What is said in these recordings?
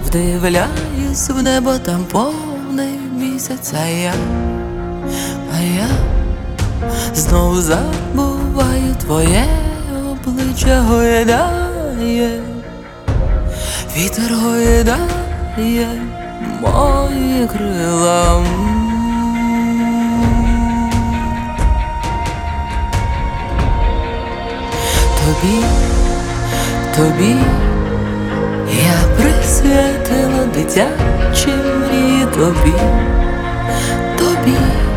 вдивляюсь в небо, там повний місяць, а я знов забуваю твоє обличчя, гойдає, вітер гойдає мої крила. Тобі я присвятила дитячі мрії, тобі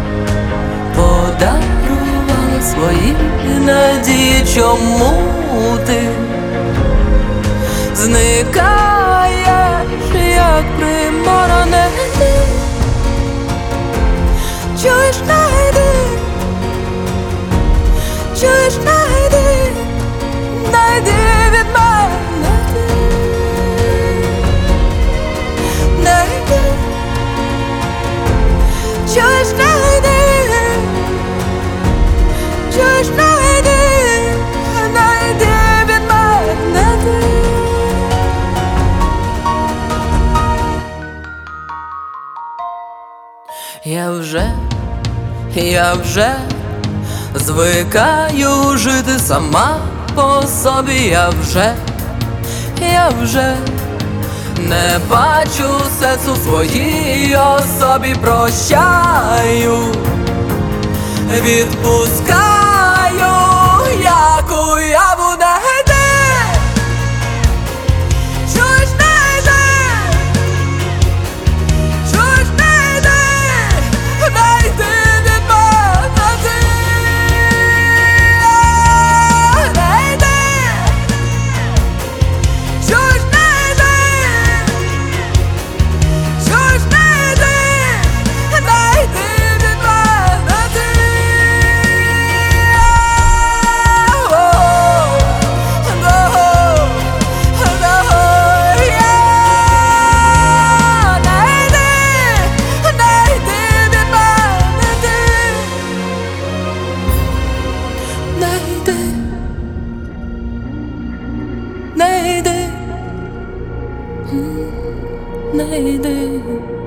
подарувала свої надії. Чому ти зникаєш, як приморозений? Чуєш, не йди, чуєш, не йди, не йди від мене, не йди, чуєш, не йди, чуєш, не йди, не йди від мене. Я вже звикаю жити сама по собі. Я вже не бачу сенсу в своїй особі. Прощаю, відпускаю, як уяву, не йди, чуєш, не йди, чуєш, не йди, не йди від мене, не йди, чуєш, не йди, чуєш, не йди, не йди від мене. Не йди, не йди.